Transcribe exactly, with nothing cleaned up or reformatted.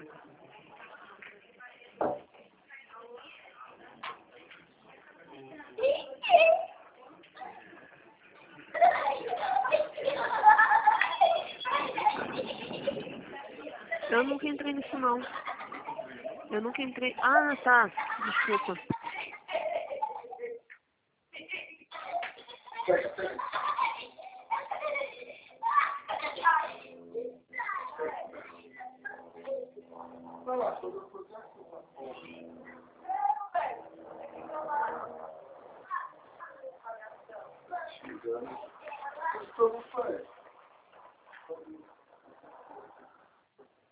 Eu nunca entrei nisso não. Eu nunca entrei. Ah, tá. Desculpa. Vai lá, sobre o processo. Como foi?